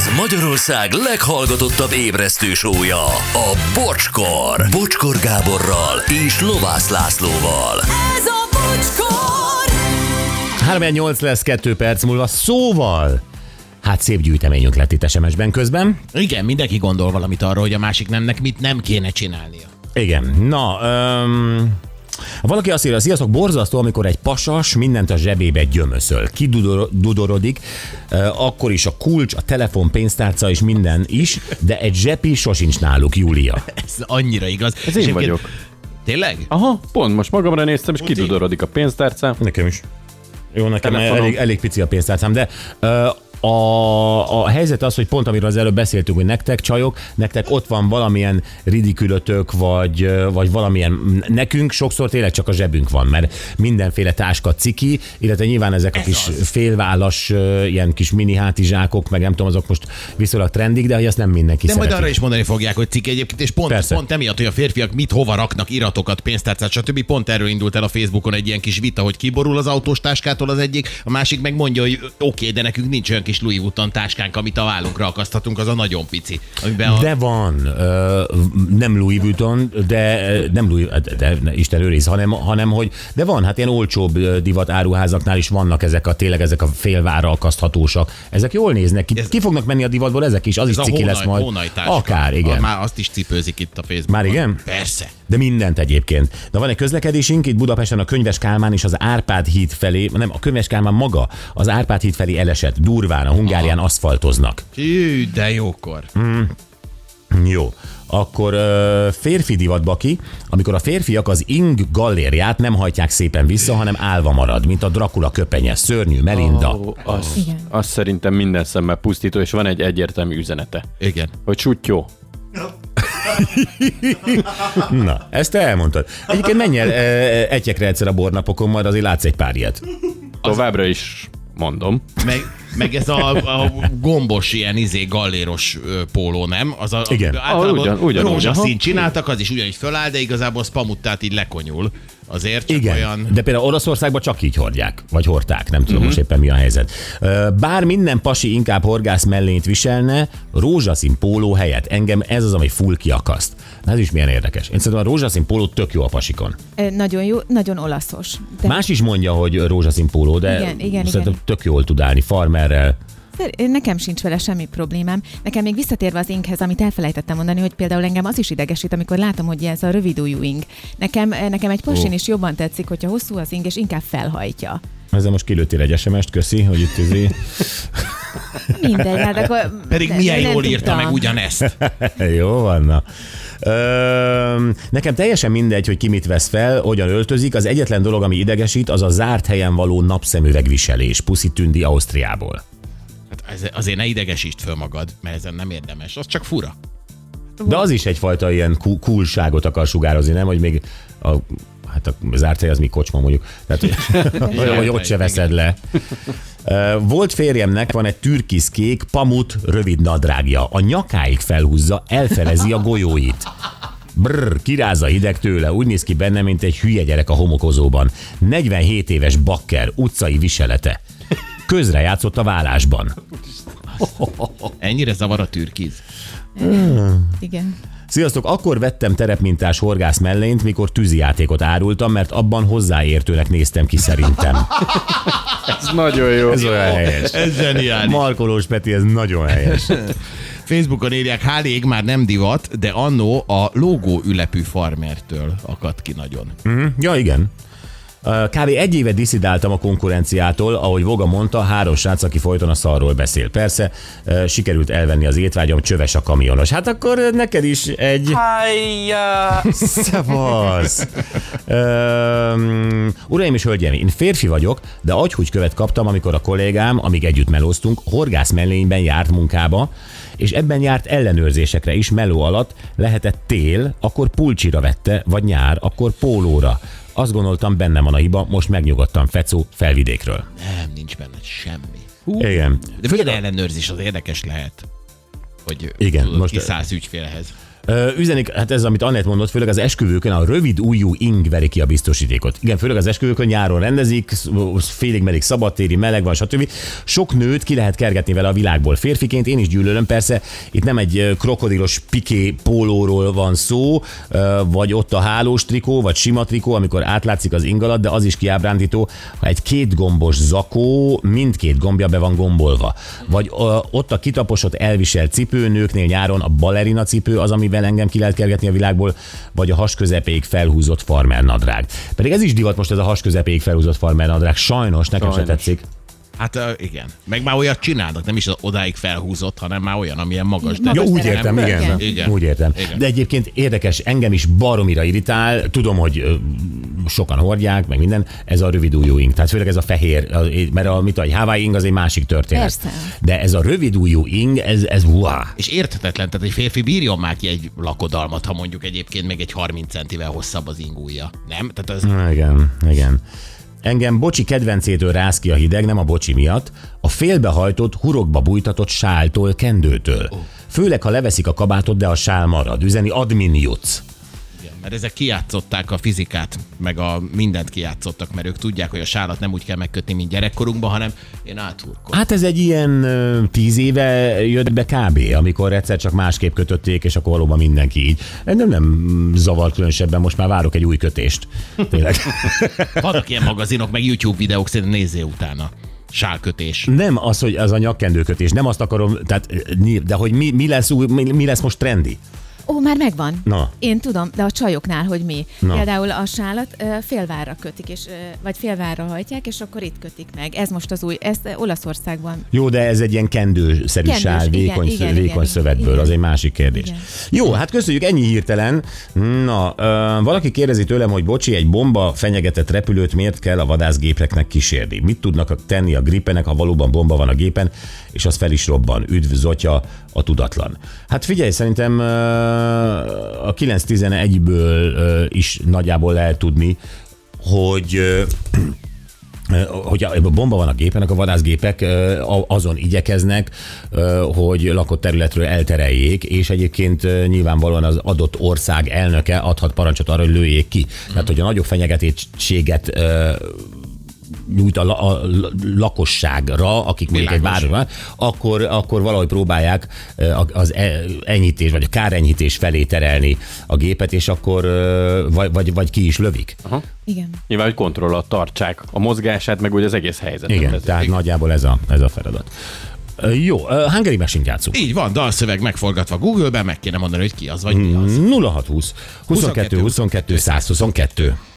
Ez Magyarország leghallgatottabb ébresztő show-ja, a Bocskor. Bocskor Gáborral és Lovász Lászlóval. Ez a Bocskor! 3-8 lesz 2 perc múlva, szóval... Hát szép gyűjteményünk lett itt SMS-ben közben. Igen, mindenki gondol valamit arról, hogy a másik nemnek mit nem kéne csinálnia. Igen, na... Valaki azt írja, sziasztok, borzasztó, amikor egy pasas mindent a zsebébe gyömöszöl. Kidudorodik, akkor is a kulcs, a telefon, pénztárca és minden is, de egy zsepi sosincs náluk, Júlia. Ez annyira igaz. Ez én vagyok. Tényleg? Aha, pont most magamra néztem, és kidudorodik a pénztárcám. Nekem is. Jó, nekem Telefonom. elég pici a pénztárcám, de... A helyzet az, hogy pont amiről az előbb beszéltünk, hogy nektek csajok, nektek ott van valamilyen ridikülötök, vagy valamilyen, nekünk sokszor tényleg csak a zsebünk van, mert mindenféle táska ciki, illetve nyilván ezek a kis félvállas, ilyen kis mini hátizsákok, meg nem tudom, azok most viszonylag trendik, de hogy azt nem mindenki De szereti. majd arra is mondani fogják, hogy cikk egyébként, és pont emiatt, hogy a férfiak mit hova raknak, iratokat, pénztárcát, stb. Pont erről indult el a Facebookon egy ilyen kis vita, hogy kiborul az autós táskától az egyik, a másik meg mondja, hogy oké, de nekünk nincs olyan kis Louis Vuitton táskánk, amit a vállunkra akaszthatunk, az a nagyon pici. De van, nem Louis Vuitton, nem Louis, de Isten őriz, hanem hogy, de van, hát ilyen olcsóbb divat áruházaknál is vannak ezek a félvára akaszthatósak. Ezek jól néznek ki. Ki fognak menni a divatból ezek is, az is ciki lesz majd. Akár, igen. Már azt is cipőzik itt a Facebookon. Már igen? Persze. De mindent egyébként. De van egy közlekedésünk, itt Budapesten a Könyves Kálmán és az Árpád híd felé, nem, a Könyves Kálmán maga az Árpád híd felé elesett, durván, a Hungárián aszfaltoznak. Hű, de jókor. Jó. Akkor férfi divatba ki, amikor a férfiak az ing gallérját nem hajtják szépen vissza, hanem állva marad, mint a Dracula köpenye, szörnyű, Melinda. Az szerintem minden szemmel pusztító, és van egy egyértelmű üzenete. Igen. Hogy sutyó. Na, ezt te elmondtad. Egyébként menj el egyekre egyszer a bornapokon, majd azért látsz egy pár ilyet. Továbbra is mondom. Meg ez a gombos ilyen galléros póló, nem? Az igen. Ugyan, rózsaszín csináltak, az is ugyanígy föláll, de igazából spamuttát így lekonyul. Azért csak igen, olyan... de például Oroszországban csak így hordják, vagy hordták, nem tudom most éppen mi a helyzet. Bár minden pasi inkább horgász mellényt viselne, rózsaszín póló helyett. Engem ez az, ami full kiakaszt. Ez is milyen érdekes. Én szerintem a rózsaszín póló tök jó a pasikon. Nagyon jó, nagyon olaszos. De... Más is mondja, hogy rózsaszín póló, de szerintem tök jól tud állni farmerrel. Nekem sincs vele semmi problémám. Nekem még visszatérve az inghez, amit elfelejtettem mondani, hogy például engem az is idegesít, amikor látom, hogy ez a rövid ujjú ing. Nekem egy pasin is jobban tetszik, hogyha hosszú az ing, és inkább felhajtja. Ezzel most kilőttél egy SMS-t, köszi, hogy itt Mindegy, hát akkor... Pedig milyen jól írta meg ugyanezt. Jó van, na. Nekem teljesen mindegy, hogy ki mit vesz fel, hogyan öltözik. Az egyetlen dolog, ami idegesít, az a zárt helyen való napszemüvegviselés. Puszi Tündi Ausztriából. Hát azért ne idegesítsd föl magad, mert ezen nem érdemes. Az csak fura. De az is egyfajta ilyen coolságot akar sugározni, nem? Hogy még a zárt hely az még kocsma mondjuk. Tehát, hogy ott se veszed le. Volt férjemnek van egy türkiszkék pamut rövid nadrágja. A nyakáig felhúzza, elfelezi a golyóit. Brrr, kirázza hideg tőle, úgy néz ki benne, mint egy hülye gyerek a homokozóban. 47 éves bakker, utcai viselete. Közrejátszott a vállásban. Ennyire zavar a türkiz? Igen. Sziasztok, akkor vettem terepmintás horgász mellényt, mikor tűzijátékot árultam, mert abban hozzáértőnek néztem ki szerintem. Ez nagyon jó. Ez olyan helyes. Ez zseniális. Markolós Peti, ez nagyon helyes. Facebookon írják, hálég már nem divat, de annó a logó ülepű farmertől akadt ki nagyon. Ja, igen. Kb. 1 éve diszidáltam a konkurenciától, ahogy Voga mondta, 3 srác, aki folyton a szarról beszél. Persze, sikerült elvenni az étvágyam, csöves a kamionos. Hát akkor neked is egy... Hájjá! Szavasz! Uraim és hölgyeim, én férfi vagyok, de agyhúgykövet kaptam, amikor a kollégám, amíg együtt melóztunk, horgász mellényben járt munkába, és ebben járt ellenőrzésekre is meló alatt, lehetett tél, akkor pulcsira vette, vagy nyár, akkor pólóra. Azt gondoltam, bennem van a hiba, most megnyugodtam, Fecó, Felvidékről. Nem, nincs benne semmi. Igen. De főleg ellenőrzés az érdekes lehet, hogy igen, tudod, most kiszállsz ügyfélhez. Üzenik, hát ez, amit Annett mondott, főleg az esküvőkön a rövid ujjú ing veri ki a biztosítékot. Igen, főleg az esküvőkön nyáron rendezik, félig meleg szabadtéri, meleg van, stb. Sok nőt ki lehet kergetni vele a világból. Férfiként én is gyűlölöm, persze itt nem egy krokodilos piké pólóról van szó, vagy ott a hálós trikó, vagy sima trikó, amikor átlátszik az ing alatt, de az is kiábrándító, ha egy kétgombos zakó mindkét gombja be van gombolva. Vagy ott a kitaposott elviselt cipő, nőknél nyáron a balerina cipő az, amivel engem ki lehet kergetni a világból, vagy a has közepéig felhúzott farmer nadrág. Pedig ez is divat most, ez a has közepéig felhúzott farmer nadrág. Sajnos, nekem se tetszik. Hát igen. Meg már olyat csinálnak, nem is odáig felhúzott, hanem már olyan, amilyen magas. De Ja, úgy értem, igen. Igen. Úgy értem. Igen. De egyébként érdekes, engem is baromira irritál, tudom, hogy sokan hordják, meg minden, ez a rövid ujjú ing. Tehát főleg ez a fehér, mert a Hawaii ing az egy másik történet. Persze. De ez a rövid ujjú ing, ez wow. És érthetetlen, tehát egy férfi bírjon már ki egy lakodalmat, ha mondjuk egyébként meg egy 30 centivel hosszabb az ingúja. Nem? Tehát ez... Igen. Engem Bocsi kedvencétől ráz ki a hideg, nem a Bocsi miatt, a félbehajtott, hurokba bújtatott sáltól, kendőtől. Főleg, ha leveszik a kabátot, de a sál marad. Üzeni admin jutsz. Igen, mert ezek kijátszották a fizikát, meg a mindent kijátszottak, mert ők tudják, hogy a sálat nem úgy kell megkötni, mint gyerekkorunkban, hanem én áthurkolom. Hát ez egy ilyen 10 éve jött be kb., amikor egyszer csak másképp kötötték, és akkor valóban mindenki így. Nem zavar különösebben, most már várok egy új kötést. Tényleg. Vannak ilyen magazinok, meg YouTube videók, szerintem nézzél utána. Sálkötés. Nem az, hogy az a nyakkendőkötés, nem azt akarom, tehát, de hogy mi lesz most trendi? Ó, már megvan. Na. Én tudom, de a csajoknál, hogy mi. Na. Például a sálat félvárra kötik, vagy félvárra hajtják, és akkor itt kötik meg. Ez most az új, ez Olaszországban. Jó, de ez egy ilyen kendőszerű Kendős, sál, vékony szövetből, igen. az egy másik kérdés. Igen. Jó, hát köszönjük, ennyi hirtelen. Na, valaki kérdezi tőlem, hogy bocsi, egy bomba fenyegetett repülőt miért kell a vadászgépeknek kísérni? Mit tudnak tenni a Gripenek, ha valóban bomba van a gépen, és az fel is robban? Üdv, Zotya, a tudatlan. Hát figyelj, szerintem a 911-ből is nagyjából lehet tudni, hogy a bomba van a gépen, akkor a vadászgépek azon igyekeznek, hogy lakott területről eltereljék, és egyébként nyilvánvalóan az adott ország elnöke adhat parancsot arra, hogy lőjék ki. Tehát, hogy a nagyobb fenyegetettséget nyújt a lakosságra, akik mondjuk egy városban, akkor valahogy próbálják az enyhítés, vagy a kárenyhítés felé terelni a gépet, és akkor vagy ki is lövik. Aha. Igen. Nyilván, hogy kontroll alatt tartsák a mozgását, meg úgy az egész helyzetet. Igen, tehát nagyjából ez a feladat. Jó, Hungary Machine-t játszunk. Így van, dalszöveg megforgatva Google-ben, meg kéne mondani, hogy ki az, vagy mi az. 0620 22 22 122.